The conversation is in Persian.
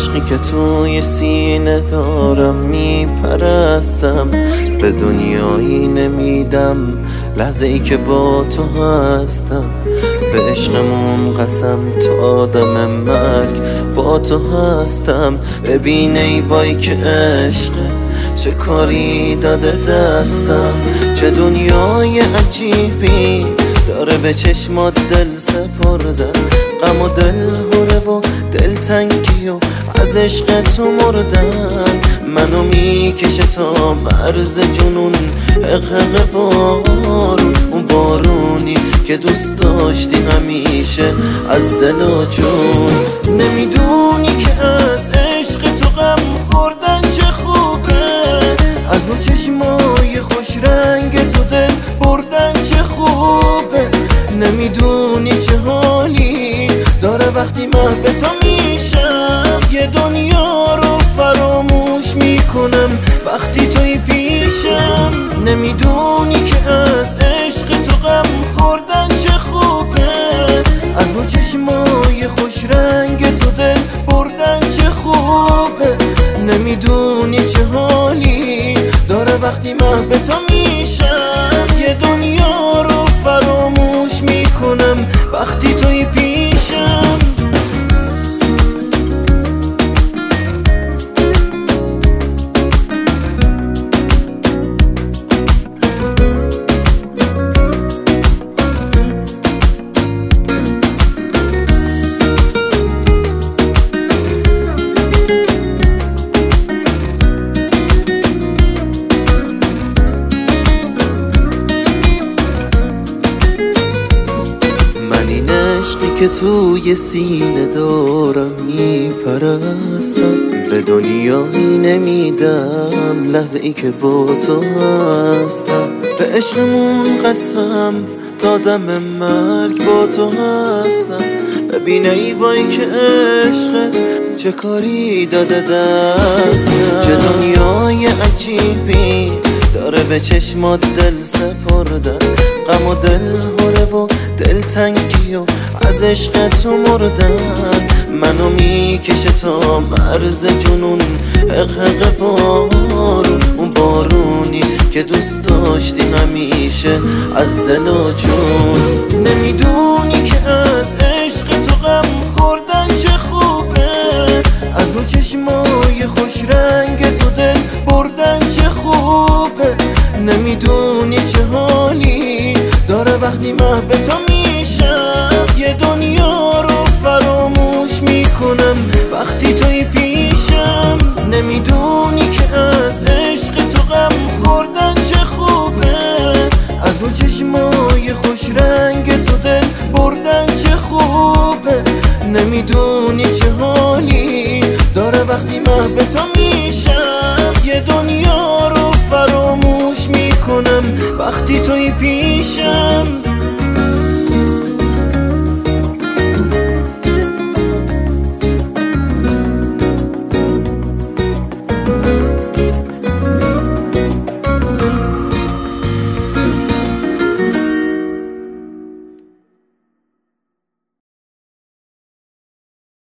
عشقی که توی سینه دارم میپرستم، به دنیایی نمیدم لحظه ای که با تو هستم. به عشقمون قسم تا آدم مرگ با تو هستم. ببین ای وای که عشقت چه کاری داده دستم، چه دنیای عجیبی داره به چشمات دل سپردن. غم و دل هره و دل تنگی و از عشق تو مردن. منو میکشه تا مرز جنون، حقق بارون، اون بارونی که دوست داشتی همیشه از دل و جون. نمیدونی که از عشق تو غم خوردن چه خوبه، از اون چشمای خوش رنگ تو دل بردن چه خوبه. نمیدونی چه حالی داره وقتی من به تو میشم، یه دنیا رو فراموش میکنم وقتی توی پیشم. نمیدونی که از عشق تو غم خوردن چه خوبه، از اون چشمای خوش رنگ تو دل بردن چه خوبه. نمیدونی چه حالی داره وقتی من به تو میشم، یه دنیا رو فراموش میکنم وقتی توی پیشم. عشقی که توی سینه دارم میپرستم، به دنیایی نمیدم لحظه ای که با تو هستم. به عشقمون قسم دادم مرگ با تو هستم. ببین ای وای که عشقت چه کاری داده دستم، چه دنیای عجیبی داره به چشمات دل سپردن. غم و دل هره و دل تنگی و از عشق تو مردن. منو میکشه تا مرز جنون، حقق بارون، اون بارونی که دوست داشتی همیشه از دل و جون. نمیدونی که از عشق تو غم خوردن چه خوبه، از اون چشمای خوش رنگ تو دل بردن چه خوبه. نمیدونی چه حالی داره وقتی من به تو میشم، یه دنیا رو فراموش میکنم وقتی توی پیشم. نمیدونی که از عشق تو غم خوردن چه خوبه، از اون چشمای خوش رنگ تو دل بردن چه خوبه. نمیدونی چه حالی داره وقتی من به تو میشم، یه دنیا رو فراموش میکنم وقتی توی پیشم.